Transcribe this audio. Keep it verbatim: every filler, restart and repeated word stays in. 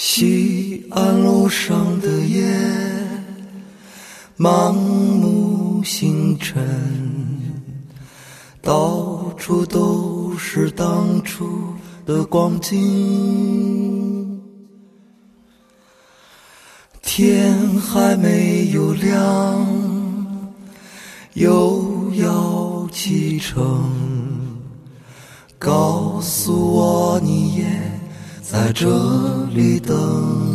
西安路上的夜，满目星辰，到处都是当初的光景。天还没有亮，又要启程，告诉我你也在这里等